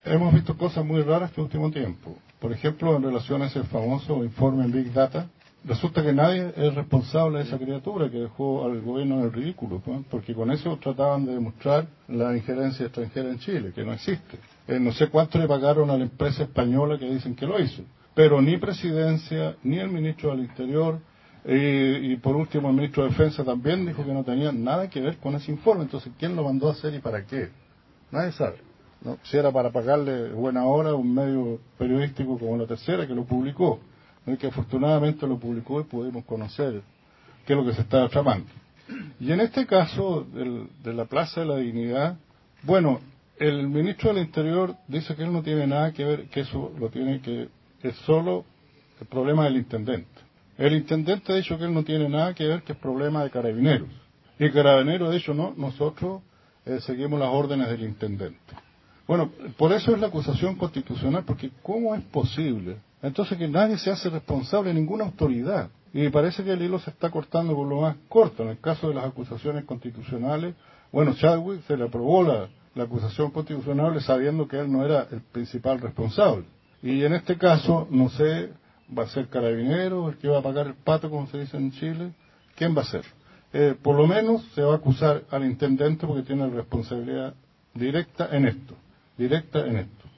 hemos visto cosas muy raras este último tiempo. Por ejemplo, en relación a ese famoso informe en Big Data, resulta que nadie es responsable de esa criatura que dejó al gobierno en el ridículo, ¿no? Porque con eso trataban de demostrar la injerencia extranjera en Chile, que no existe. No sé cuánto le pagaron a la empresa española que dicen que lo hizo, pero ni Presidencia, ni el ministro del Interior, y por último el ministro de Defensa también dijo que no tenía nada que ver con ese informe. Entonces, ¿quién lo mandó a hacer y para qué? Nadie sabe, ¿no? Si era para pagarle buena hora a un medio periodístico como La Tercera que lo publicó, ¿no? Y que afortunadamente lo publicó y pudimos conocer qué es lo que se estaba tramando. Y en este caso de la Plaza de la Dignidad, bueno, el ministro del Interior dice que él no tiene nada que ver, que eso lo tiene que, es solo el problema del intendente. El intendente ha dicho que él no tiene nada que ver, que es problema de Carabineros. Y Carabineros ha dicho, no, nosotros seguimos las órdenes del intendente. Bueno, por eso es la acusación constitucional, porque ¿cómo es posible? Entonces que nadie se hace responsable, ninguna autoridad. Y parece que el hilo se está cortando por lo más corto. En el caso de las acusaciones constitucionales, bueno, Chadwick se le aprobó la acusación constitucional sabiendo que él no era el principal responsable. Y en este caso, no sé, va a ser Carabinero el que va a pagar el pato, como se dice en Chile. ¿Quién va a ser? Por lo menos se va a acusar al intendente porque tiene responsabilidad directa en esto.